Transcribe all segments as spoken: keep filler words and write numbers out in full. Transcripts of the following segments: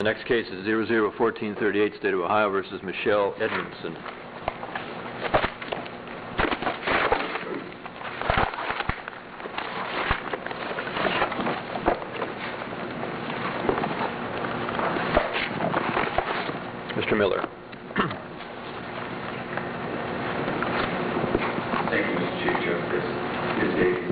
next case is zero zero fourteen thirty-eight, State of Ohio versus Michelle Edmondson. Mister Miller. Thank you, Mister Chief Justice. Miz Davies.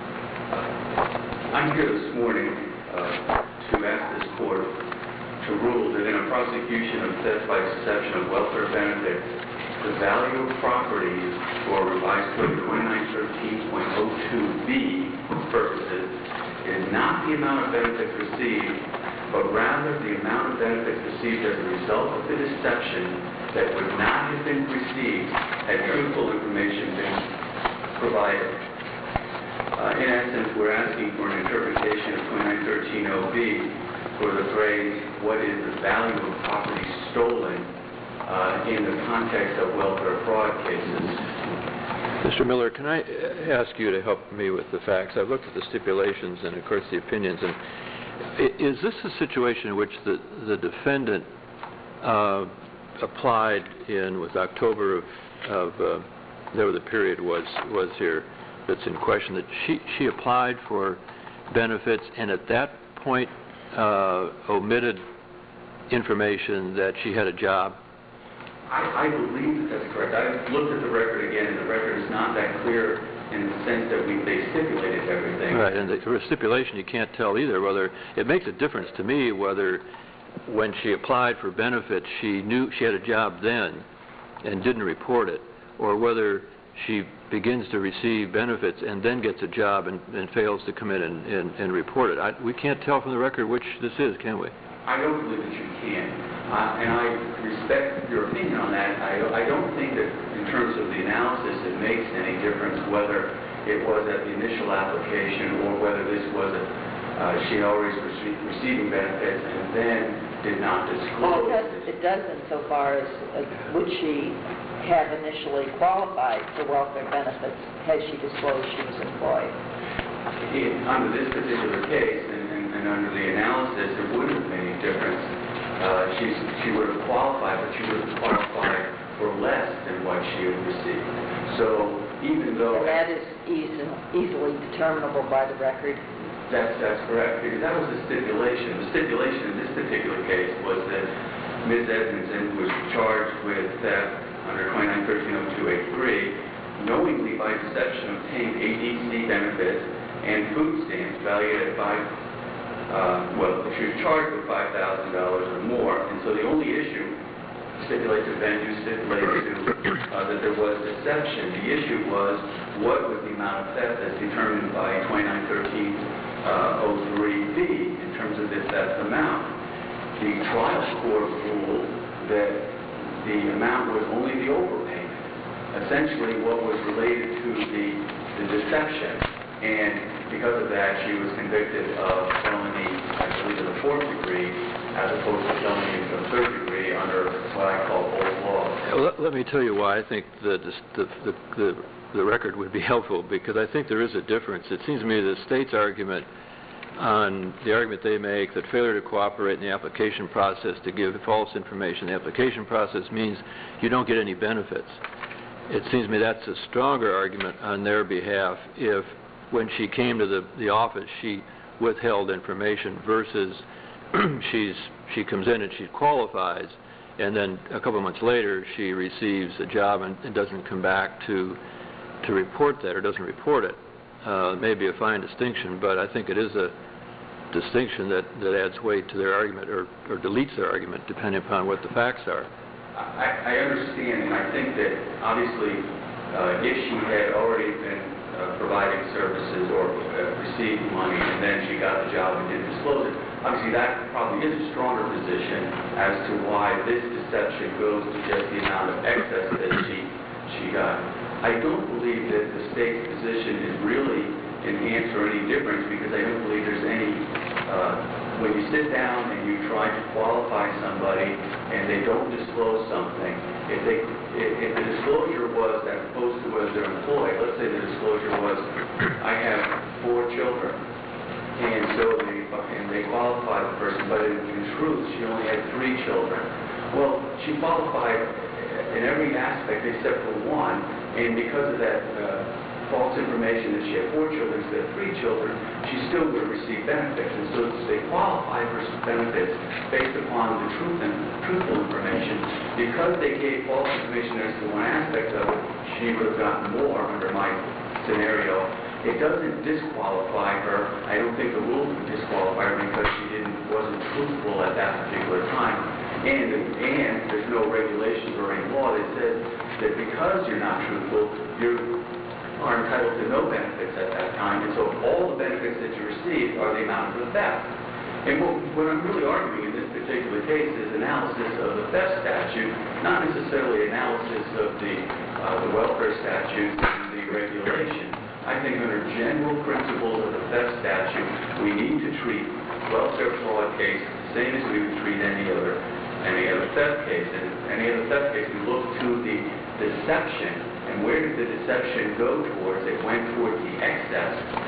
I'm here this morning uh, to ask this court to rule that in a prosecution of theft by deception of welfare benefits, the value of property for revised code twenty-nine thirteen point oh two B purposes is not the amount of benefits received, but rather the amount of benefits received as a result of the deception that would not have been received had truthful information been provided. Uh, in essence, we're asking for an interpretation of twenty-nine thirteen oh B for the phrase, what is the value of property stolen uh, in the context of welfare fraud cases. Mister Miller, can I ask you to help me with the facts? I've looked at the stipulations and, of course, the opinions. And is this a situation in which the, the defendant uh, applied in, was October of, of uh, whatever the period was, was here that's in question, that she, she applied for benefits and at that point uh, omitted information that she had a job? I, I believe that that's correct. I looked at the record again, and the record is not that clear in the sense that we, they stipulated everything. Right, and the for stipulation you can't tell either whether, it makes a difference to me whether when she applied for benefits she knew she had a job then and didn't report it, or whether she begins to receive benefits and then gets a job and, and fails to come in and, and, and report it. I, we can't tell from the record which this is, can we? I don't believe that you can. Uh, and I respect your opinion on that. I, I don't think that in terms of the analysis it makes any difference whether it was at the initial application or whether this was a, uh, she always received receiving benefits and then did not disclose. Well, it does, it does insofar as uh, would she have initially qualified for welfare benefits had she disclosed she was employed? In, under this particular case, and, and, and under the analysis, it wouldn't have made any difference. Uh, she's, she would have qualified, but she would have qualified for less than what she had received. So even though... And that is easy, easily determinable by the record? That's, that's correct, because that was the stipulation. The stipulation in this particular case was that Miz Edmondson was charged with theft under twenty-nine thirteen oh two eighty-three, knowingly by deception obtained A D C benefits and food stamps valued at five, uh, well, she was charged with five thousand dollars or more, and so the only issue stipulated to venue, stipulated to uh, that there was deception. The issue was what was the amount of theft as determined by twenty-nine thirteen oh three B in terms of the theft amount. The trial court ruled that the amount was only the overpayment, essentially what was related to the, the deception. And because of that, she was convicted of felony, I believe, in the fourth degree, as opposed to felony in the third degree under what I call old law. Well, let, let me tell you why I think the, the, the, the, the record would be helpful, because I think there is a difference. It seems to me the state's argument on the argument they make that failure to cooperate in the application process to give false information, the application process means you don't get any benefits. It seems to me that's a stronger argument on their behalf if when she came to the, the office she withheld information versus she's, she comes in and she qualifies and then a couple of months later she receives a job and, and doesn't come back to, to report that or doesn't report it. Uh, it may be a fine distinction, but I think it is a distinction that, that adds weight to their argument or, or deletes their argument depending upon what the facts are. I, I understand, and I think that obviously uh, if she had already been uh, providing services or uh, received money and then she got the job and didn't disclose it, obviously that probably is a stronger position as to why this deception goes to just the amount of excess that she, she got. I don't believe that the state's position is really enhanced or any difference because I don't believe there's any, uh, when you sit down and you try to qualify somebody and they don't disclose something, if, they, if, if the disclosure was as opposed to whether they're employed, let's say the disclosure was, I have four children, and so the and they qualified the person, but in, in truth, she only had three children. Well, she qualified in every aspect except for one, and because of that uh, false information that she had four children instead of three children, she still would have received benefits. And so they qualified for some benefits based upon the truth and truthful information. Because they gave false information as to one aspect of it, she would have gotten more under my scenario. It doesn't disqualify her. I don't think the rules would disqualify her because she didn't wasn't truthful at that particular time. And, and there's no regulations or any law that says that because you're not truthful, you are entitled to no benefits at that time. And so all the benefits that you receive are the amount of the theft. And what, what I'm really arguing in this particular case is analysis of the theft statute, not necessarily analysis of the, uh, the welfare statute and the regulation. I think under general principles of the theft statute, we need to treat welfare fraud case the same as we would treat any other any other theft case. And any other theft case, we look to the deception, and where did the deception go towards? It went towards the excess.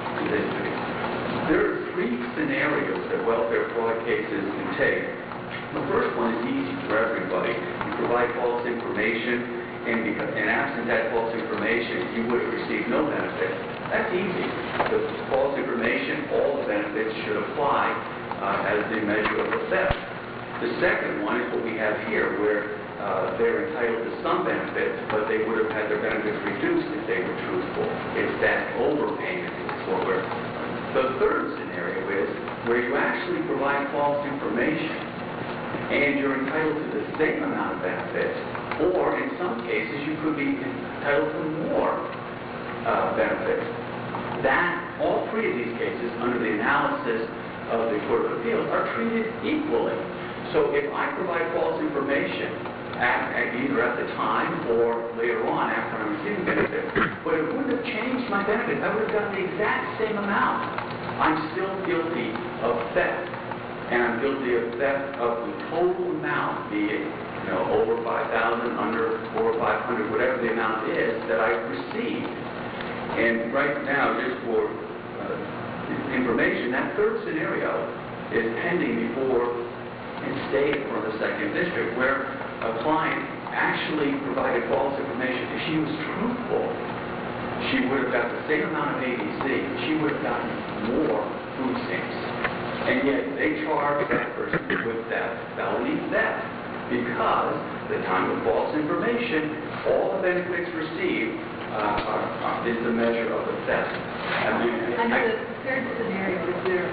There are three scenarios that welfare fraud cases can take. The first one is easy for everybody. You provide false information, and, because, and absent that false information, you would have received no benefits. That's easy. The false information, all the benefits should apply uh, as the measure of the theft. The second one is what we have here, where uh, they're entitled to some benefits, but they would have had their benefits reduced if they were truthful. It's that overpayment is what we're... The third scenario is where you actually provide false information, and you're entitled to the same amount of benefits, or in some cases you could be entitled to more uh, benefits. That, all three of these cases, under the analysis of the Court of Appeals, are treated equally. So if I provide false information, at, at either at the time or later on after I'm receiving benefits, but it wouldn't have changed my benefits. I would have gotten the exact same amount. I'm still guilty of theft, and I'm guilty of theft of the total amount, be it you know over five thousand, under four or five hundred, whatever the amount is that I received. And right now, just for uh, information, that third scenario is pending before in state or the second district, where a client actually provided false information. If she was truthful, she would have got the same amount of A D C. She would have gotten more food stamps. And yet they charged that person with theft, felony theft, because at the time of false information, all the benefits received uh, are, are, is the measure of the theft. I mean, Under I, the third scenario, is there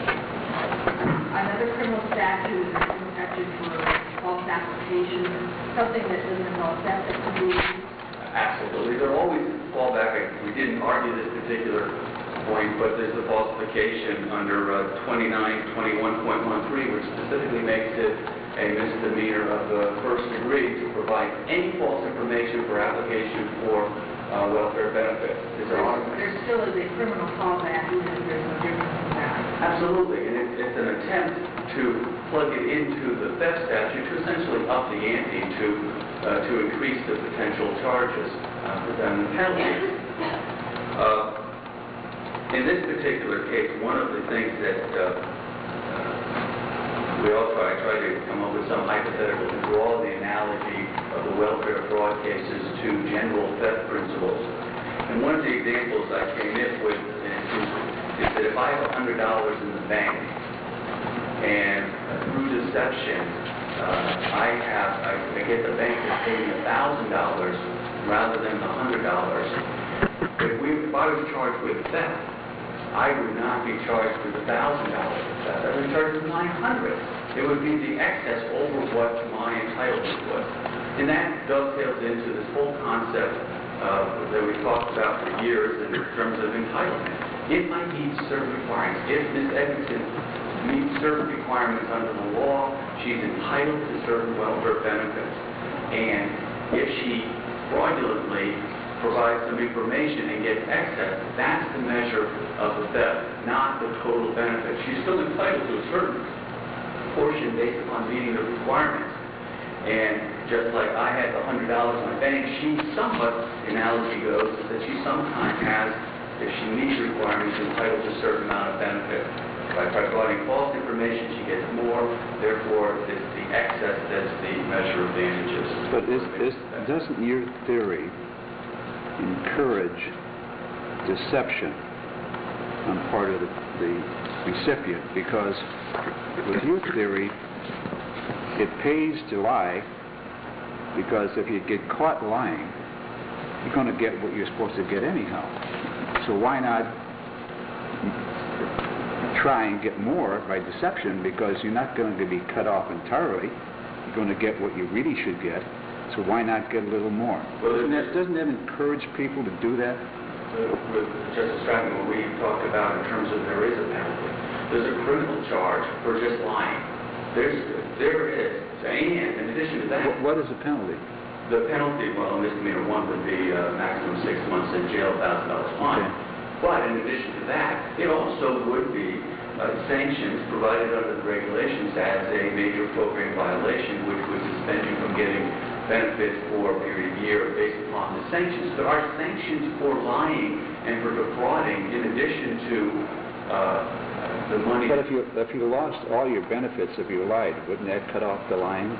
another criminal statute, or criminal statute for false application, something that doesn't involve theft that can be used? Absolutely. There always fallback. We didn't argue this particular point, but there's the falsification under uh, twenty-nine twenty-one point thirteen, which specifically makes it a misdemeanor of the first degree to provide any false information for application for uh, welfare benefits. Is there There there still is a criminal fallback, even if there's no difference in that. Absolutely, and it, it's an attempt to plug it into the theft statute to essentially up the ante to uh, to increase the potential charges uh, for them and penalties. Uh, in this particular case, one of the things that uh, uh, we all try, try to come up with some hypothetical to draw the analogy of the welfare fraud cases to general theft principles. And one of the examples I came up with is, is that if I have one hundred dollars in the bank, and uh, through deception, uh, I have I, I get the bank to pay me one thousand dollars rather than the one hundred dollars. If, we, if I was charged with theft, I would not be charged with one thousand dollars of theft. I would be charged with nine hundred dollars. It would be the excess over what my entitlement was. And that dovetails into this whole concept uh, that we talked about for years in terms of entitlement. If I meet certain requirements, if Miz Edmondson meets certain requirements under the law, she's entitled to certain welfare benefits. And if she fraudulently provides some information and gets excess, that's the measure of the theft, not the total benefit. She's still entitled to a certain portion based upon meeting the requirements. And just like I had the one hundred dollars in my bank, she somewhat, the analogy goes, is that she sometimes has, if she meets requirements, entitled to a certain amount of benefit. by providing false information, she gets more, therefore it's the excess that's the measure of damages. But is, is, doesn't your theory encourage deception on part of the, the recipient? Because with your theory, it pays to lie, because if you get caught lying, you're going to get what you're supposed to get anyhow. So why not try and get more by deception, because you're not going to be cut off entirely. You're going to get what you really should get. So why not get a little more? Well, doesn't, that, doesn't that encourage people to do that? With Justice Stratton, what we talked about in terms of there is a penalty. There's a criminal charge for just lying. There's, there is. And in addition to that... What, what is the penalty? The penalty, well, misdemeanor one would be uh, maximum six months in jail, one thousand dollars fine. Okay. But in addition to that, it also would be uh, sanctions provided under the regulations as a major program violation, which would suspend you from getting benefits for a period of year based upon the sanctions. There are sanctions for lying and for defrauding in addition to uh, the money... But if you, if you lost all your benefits if you lied, wouldn't that cut off the lying?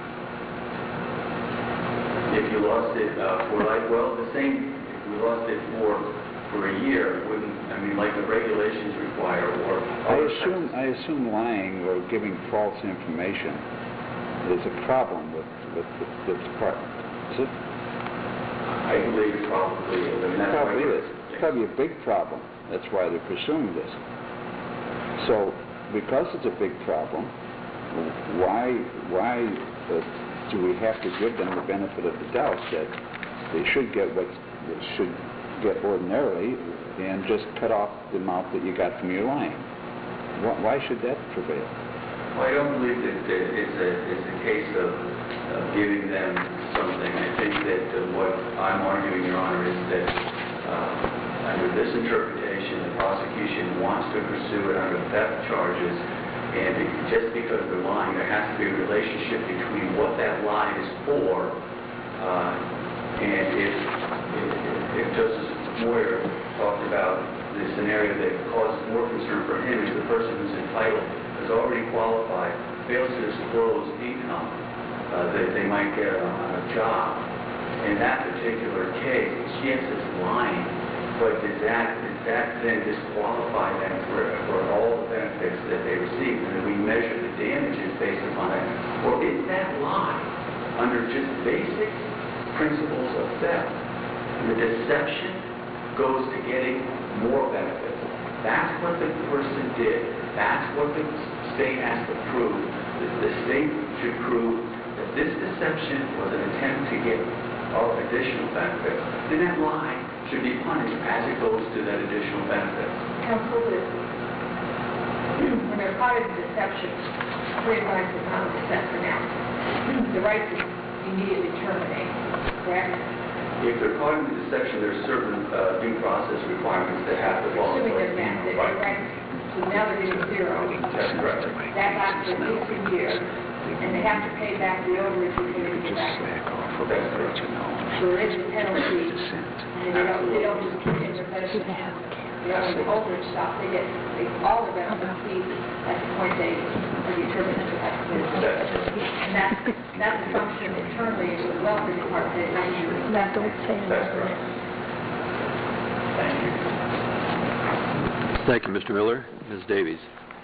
If you lost it uh, for like, well, the same, if you lost it for for a year, it wouldn't, I mean, like the regulations require, or... I assume, I assume lying or giving false information is a problem with, with the, the department. Is it? I believe it probably is. I mean, that's probably why is. It's probably a big problem. That's why they're pursuing this. So, because it's a big problem, why, why uh, do we have to give them the benefit of the doubt that they should get what they should get ordinarily and just cut off the amount that you got from your lying? Why, why should that prevail? Well, I don't believe that, that it's, a, it's a case of uh, giving them something. I think that uh, what I'm arguing, Your Honor, is that uh, under this interpretation, the prosecution wants to pursue it under theft charges, and it, just because they're lying, there has to be a relationship between what that lie is for, uh, and if, if, if Justice Moyer talked about the scenario that causes more concern for him is the person who's entitled, is already qualified, fails to disclose income uh, that they might get on a job. In that particular case, yes, it's lying, but does that, does that then disqualify them for, for all the benefits that they receive? And then we measure the damages based upon that. Or is that lie under just basic principles of theft? The deception goes to getting more benefits. That's what the person did. That's what the state has to prove. The, the state should prove that this deception was an attempt to get all additional benefits. Then that lie should be punished as it goes to that additional benefit. Counsel, that when they're caught in deception, three rights is not a deception now. The right to immediately terminate, correct? If they're caught in deception, there's certain uh, due process requirements that have to follow. Assuming they're met, that they're right. So now they're getting zero. That's correct. That lasts for at least a year, and they have to pay back the overage before they get back. That's correct. So there is a penalty, and they don't, they don't just keep in their benefits. They don't have the overage stuff, they get they, all the benefits fees at the point they are determined to have to. And that's, that's a function internally of the welfare department, that might be That's correct. Thank you. Thank you, Mister Miller. Miz Davies.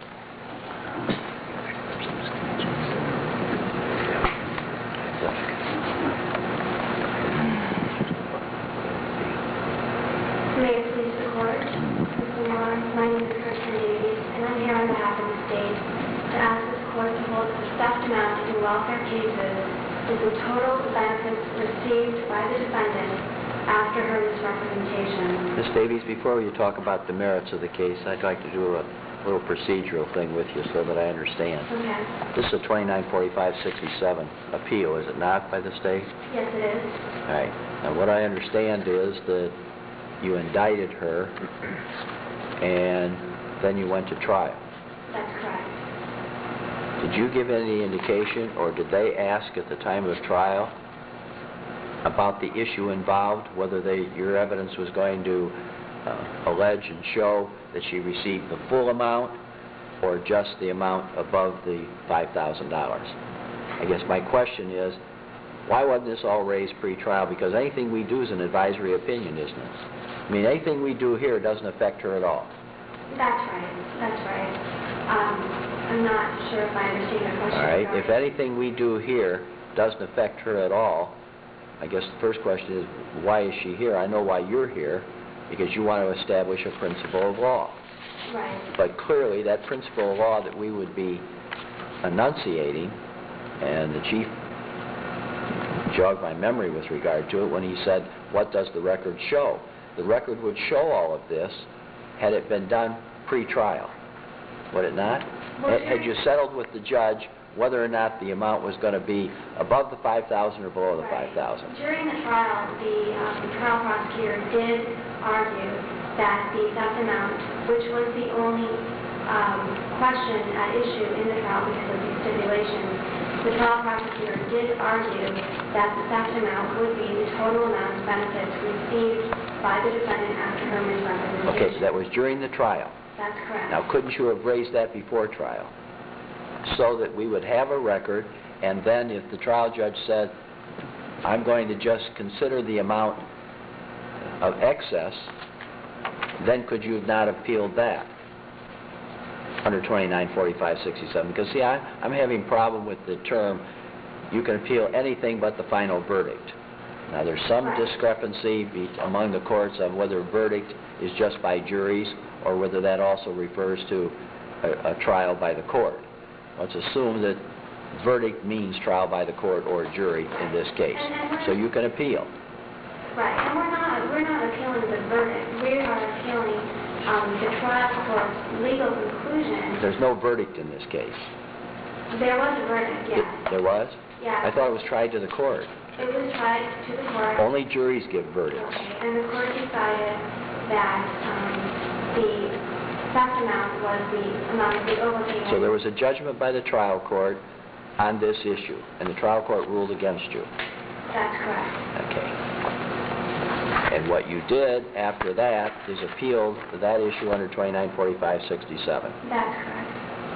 May it please the court, Mister Moore, my name is Kristen Davies, and I'm here on behalf of the state to ask this court to hold the theft amount in welfare cases is the total benefits received by the defendant after her misrepresentation. Miz Davies, before you talk about the merits of the case, I'd like to do a little procedural thing with you so that I understand. Okay. This is a twenty-nine forty-five sixty-seven appeal, is it not, by the state? Yes, it is. All right. Now, what I understand is that you indicted her, and then you went to trial. That's correct. Did you give any indication, or did they ask at the time of trial about the issue involved, whether they, your evidence was going to uh, allege and show that she received the full amount, or just the amount above the five thousand dollars? I guess my question is, why wasn't this all raised pre-trial? Because anything we do is an advisory opinion, isn't it? I mean, anything we do here doesn't affect her at all. That's right, that's right. Um, I'm not sure if I understand your question. All right, if sorry. anything we do here doesn't affect her at all, I guess the first question is, why is she here? I know why you're here, because you want to establish a principle of law. Right. But clearly, that principle of law that we would be enunciating, and the Chief jogged my memory with regard to it when he said, what does the record show? The record would show all of this had it been done pre-trial, would it not? Well, Had you settled with the judge whether or not the amount was going to be above the five thousand or below the Right. five thousand? During the trial, the um, trial prosecutor did argue that the theft amount, which was the only um, question at issue in the trial because of the stipulations, the trial prosecutor did argue that the theft amount would be the total amount of benefits received by the defendant after her misrepresentation. Okay, so that was during the trial. That's correct. Now, couldn't you have raised that before trial? So that we would have a record, and then if the trial judge said, I'm going to just consider the amount of excess, then could you have not appealed that under twenty-nine forty-five sixty-seven? Because, see, I, I'm having a problem with the term, you can appeal anything but the final verdict. Now, there's some Right. discrepancy be, among the courts on whether a verdict is just by juries or whether that also refers to a, a trial by the court. Let's assume that verdict means trial by the court or jury in this case. So you can appeal. Right, and we're not, we're not appealing the verdict. We are appealing um, the trial court's legal conclusion. There's no verdict in this case. There was a verdict, yes. There was? Yes. I thought it was tried to the court. It was tried to the court. Only juries give verdicts. Okay, and the court decided that um, the theft amount was the amount of the overpayment. So there was a judgment by the trial court on this issue, and the trial court ruled against you. That's correct. Okay. And what you did after that is appealed that issue under twenty-nine forty-five sixty-seven. That's correct.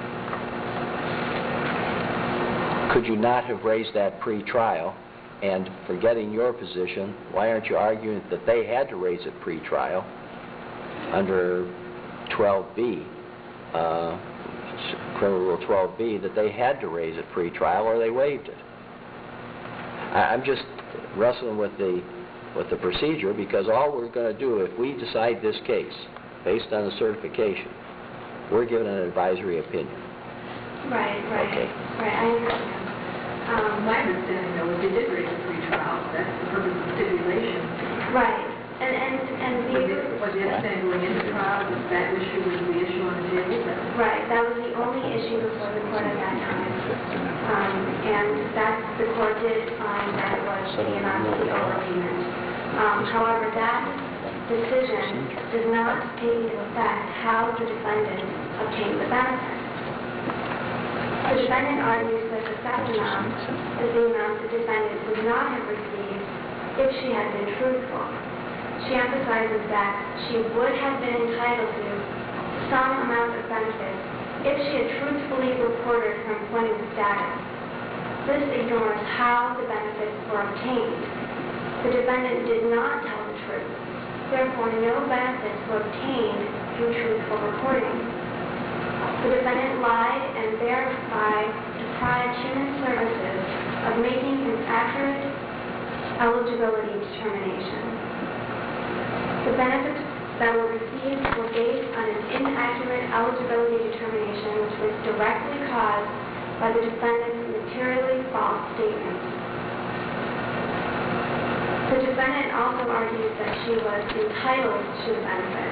Could you not have raised that pre-trial? And forgetting your position, why aren't you arguing that they had to raise it pre-trial under twelve B, uh, Criminal Rule twelve B, that they had to raise it pre-trial or they waived it? I, I'm just wrestling with the with the procedure, because all we're going to do, if we decide this case based on the certification, we're given an advisory opinion. Right, right. Okay. Right, I understand. Um, My understanding, though, is they did raise a pre-trial. That's the purpose of stipulation. right, and, and, and Was the... it, was the understanding going into trial that that issue was the issue on the table? That- Right, that was the only issue before the court at that time. Um, and that, the court did find that it was the amount of the overpayment. Um, however, that decision does not take into effect how the defendant obtained the benefit. The defendant argues that the theft amount is the amount the defendant would not have received if she had been truthful. She emphasizes that she would have been entitled to some amount of benefits if she had truthfully reported her employment status. This ignores how the benefits were obtained. The defendant did not tell the truth. Therefore, no benefits were obtained through truthful reporting. The defendant lied and thereby deprived human services of making an accurate eligibility determination. The benefits that were received were based on an inaccurate eligibility determination which was directly caused by the defendant's materially false statements. The defendant also argues that she was entitled to the benefit.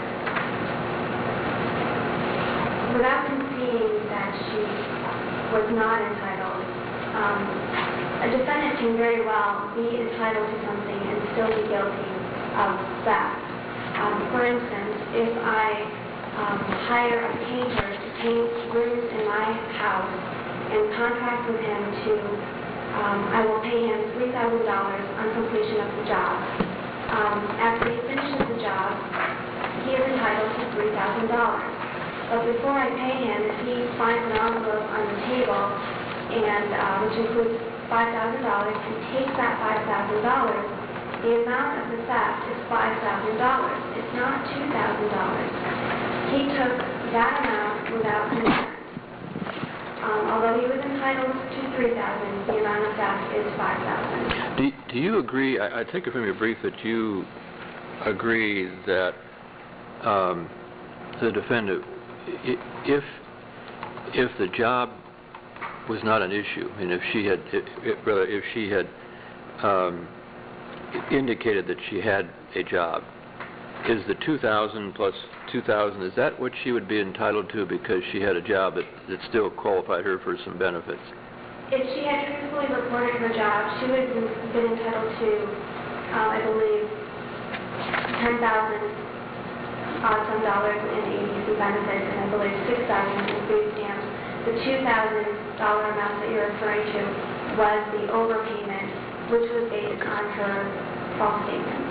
Without conceding that she was not entitled, um, a defendant can very well be entitled to something and still be guilty of theft. Um, for instance, if I um, hire a painter to paint rooms in my house and contract with him to, um, I will pay him three thousand dollars on completion of the job. Um, after he finishes the job, he is entitled to three thousand dollars. but before I pay him, if he finds an envelope on the table, and uh, which includes five thousand dollars, and takes that five thousand dollars, the amount of the theft is five thousand dollars. It's not two thousand dollars. He took that amount without consent. Um, although he was entitled to three thousand dollars, the amount of theft is five thousand dollars. Do, do you agree, I, I take it from your brief that you agree that um, the defendant, i- if if the job was not an issue, and if she had, if, if, rather, if she had um, indicated that she had a job, is the two thousand plus two thousand, is that what she would be entitled to because she had a job that, that still qualified her for some benefits? If she had truthfully reported her job, she would have been entitled to, um, I believe, ten thousand odd some dollars in A B C benefits, and I believe six thousand in food stamps. The two thousand dollar amount that you're referring to was the overpayment, which was based on her false statements.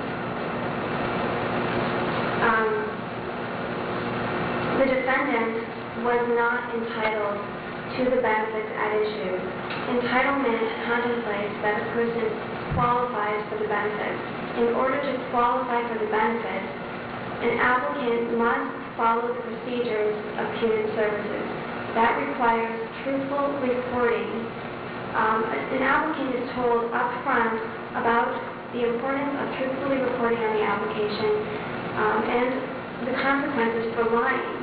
Um, the defendant was not entitled to the benefits at issue. Entitlement contemplates that a person qualifies for the benefits. In order to qualify for the benefits, an applicant must follow the procedures of human services. That requires truthful reporting. Um, an applicant is told up front about the importance of truthfully reporting on the application um, and the consequences for lying.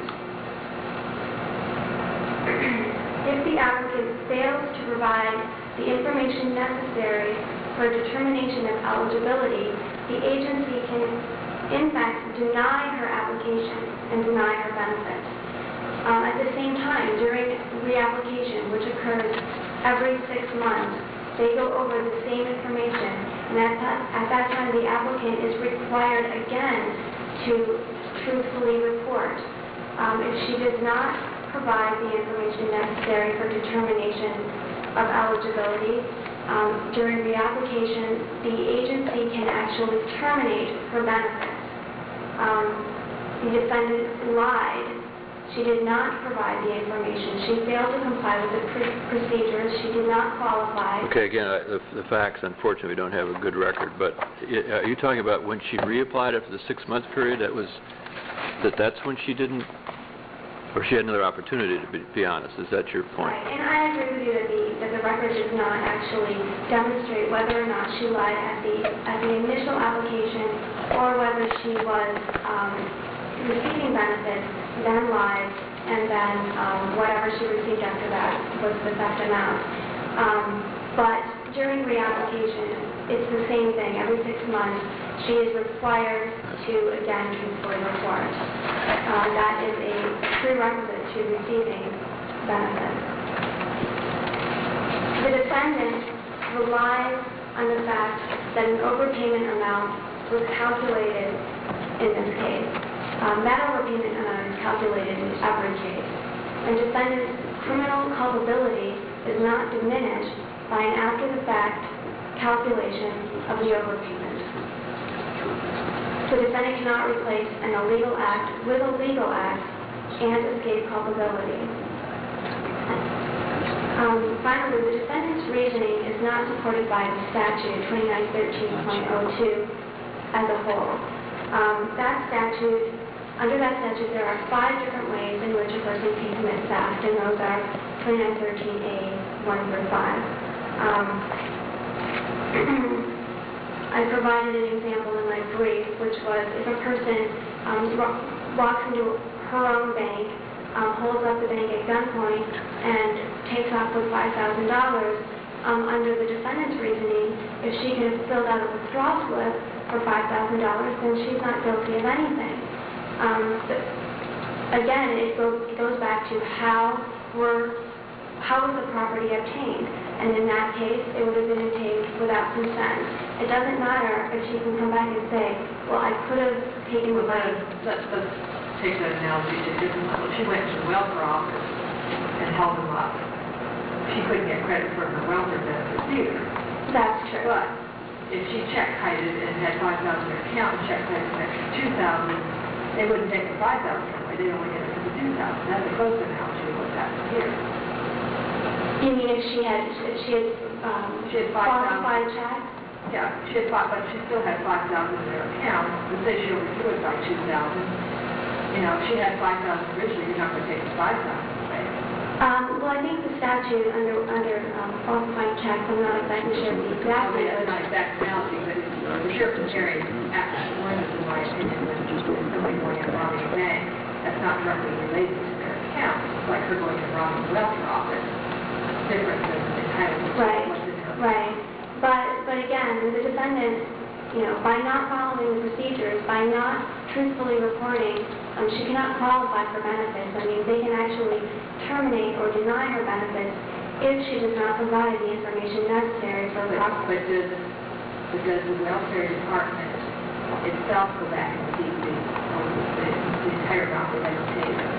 If the applicant fails to provide the information necessary for determination of eligibility, the agency can, in fact, deny her application and deny her benefits. Um, at the same time, during reapplication, which occurs every six months, they go over the same information, and at that, at that time, the applicant is required again to truthfully report. Um, if she does not provide the information necessary for determination of eligibility, um, during reapplication, the agency can actually terminate her benefits. Um, the defendant lied. She did not provide the information. She failed to comply with the pr procedures. She did not qualify. Okay, again, I, the, the facts, unfortunately, we don't have a good record, but i- are you talking about when she reapplied after the six-month period, that was, that that's when she didn't, or she had another opportunity, to be, be honest? Is that your point? Right, and I agree with you that the, that the record does not actually demonstrate whether or not she lied at the, at the initial application or whether she was um, receiving benefits, then lied, and then um, whatever she received after that was the theft amount. Um, but during reapplication, it's the same thing. Every six months, she is required to, again, truthfully report. Uh, that is a prerequisite to receiving benefits. The defendant relies on the fact that an overpayment amount was calculated in this case. Um, that overpayment amount is calculated in every case. And defendant's criminal culpability is not diminished by an after-the-fact calculation of the overpayment. The defendant cannot replace an illegal act with a legal act and escape culpability. Um, finally, the defendant's reasoning is not supported by the statute twenty-nine thirteen point oh two as a whole. Um, that statute, under that statute, there are five different ways in which a person can commit theft, and those are twenty-nine thirteen A, one through five. Um, I provided an example in my brief, which was if a person um, walks into her own bank, um, holds up the bank at gunpoint, and takes off with five thousand dollars, um, under the defendant's reasoning, if she can have filled out a withdrawal slip for five thousand dollars, then she's not guilty of anything. Um, but again, it goes, it goes back to how were, how was the property obtained? And in that case, it would have been obtained without consent. It doesn't matter if she can come back and say, well, I could have taken the money. Let's, let's take that analogy to a different level. She went to the welfare office and held them up. She couldn't get credit for her welfare benefits either. That's true. But if she check-kited and had five thousand in her account and check-kited an extra two thousand, they wouldn't take the five thousand away. they only get it for the two thousand. That's a close analogy of what's happening here. You mean if she had, if she had um, She had five thousand. falsified checks? Yeah, she had five, but she still had five thousand in her account. Let's say she overdrew it by two thousand. You know, if she had five thousand originally, you're not going to take the five thousand away. Um, well, I think the statute under, under um, falsified checks, I'm not exactly sure the exact I mean, that's language. not exact analogy, but it's, if you're comparing apples and oranges, in my opinion, with somebody going and robbing a bank, that's not directly related to their account. It's like her going and robbing the welfare office. Different than entitlement to Right, what's in her. right. But, but again, the defendant, you know, by not following the procedures, by not truthfully reporting, um, she cannot qualify for benefits. I mean, they can actually terminate or deny her benefits if she does not provide the information necessary for But, proper. but does, but does the welfare department itself go back and see the, the, the entire amount that they paid her?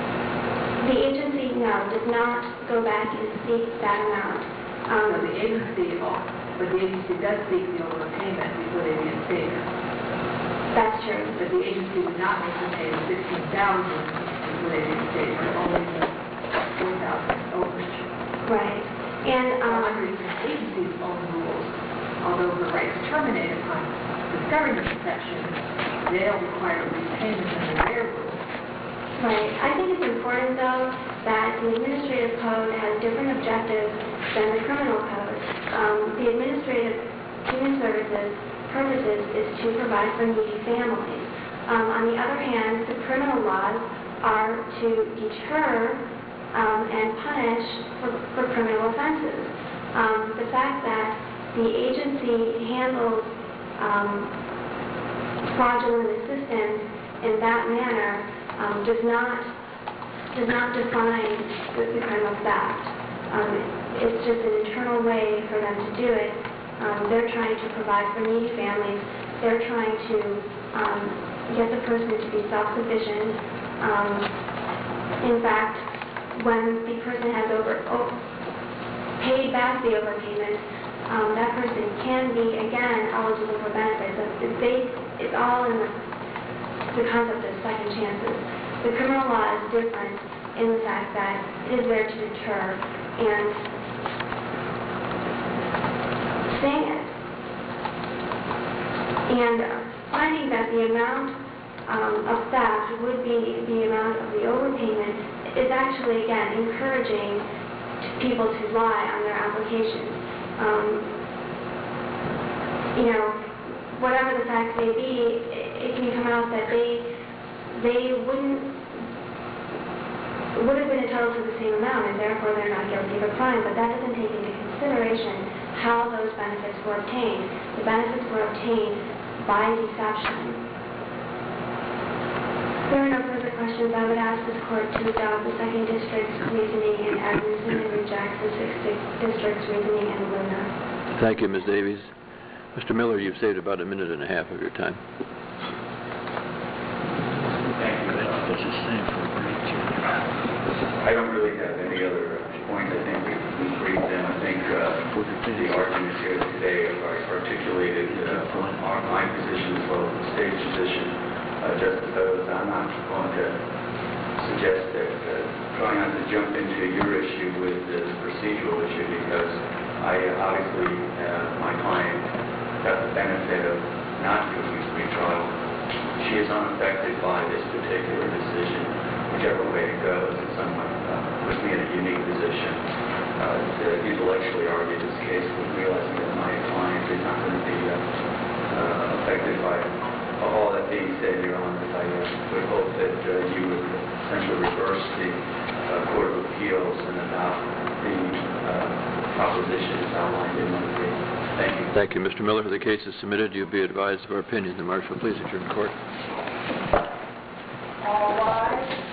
The agency, no, does not go back and seek that amount. Um, So the agency, oh, but the agency does seek the overpayment before they reinstate her. That's true. But the agency would not make her pay the sixteen thousand before they reinstate her, only the four thousand overage. Right. And, Um, um, under the agency's own rules, although her rights terminate upon discovering the deception, they don't require repayment under their rules. right. I think it's important, though, that the administrative code has different objectives than the criminal code. Um, the administrative human services purposes is to provide for needy families. Um, on the other hand, the criminal laws are to deter um, and punish for, for criminal offenses. Um, the fact that the agency handles um, fraudulent assistance in that manner um, does not does not define the, the criminal theft. Um, it's just an internal way for them to do it. Um, they're trying to provide for needy families. They're trying to um, get the person to be self-sufficient. Um, in fact, when the person has over oh, paid back the overpayment, um, that person can be again eligible for benefits. It's, based, it's all in the, the concept of second chances. The criminal law is different in the fact that it is there to deter and sting it. And finding that the amount um, of theft would be the amount of the overpayment is actually, again, encouraging people to lie on their applications. Um, you know, whatever the facts may be, it, it can come out that they they wouldn't would have been entitled to the same amount, and therefore they're not guilty of a crime. But that doesn't take into consideration how those benefits were obtained. The benefits were obtained by deception. If there are no further questions, I would ask this court to adopt the second district's reasoning in Edmondson and reject the sixth district's reasoning in Luna. Thank you, Miz Davies. Mister Miller, you've saved about a minute and a half of your time. Thank you. I don't really have any other points. I think we we briefed them. I think uh, the arguments here today are articulated uh, are my position as well as the state's position. Uh, Justice Douglas, I'm not going to suggest that, uh, try not to jump into your issue with this procedural issue because I uh, obviously, uh, my client got the benefit of not doing a free trial. She is unaffected by this particular decision, whichever way it goes. It somewhat uh, puts me in a unique position uh, to intellectually argue this case with realizing that my client is not going to be uh, uh, affected by all that being said, Your Honor. I uh, would hope that uh, you would essentially reverse the uh, Court of Appeals and adopt the uh, propositions outlined in my case. Thank you. Thank you, Mister Miller. The case is submitted. You'll be advised of our opinion. The Marshal, please adjourn court. All rise.